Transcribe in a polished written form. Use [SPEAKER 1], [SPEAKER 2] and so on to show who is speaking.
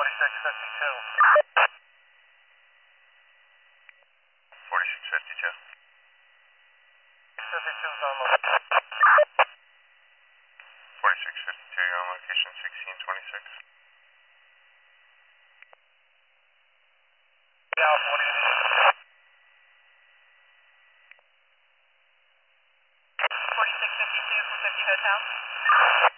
[SPEAKER 1] 4652. 4652, you're on location 1626.
[SPEAKER 2] Yeah, 4652 from 50 Hotel.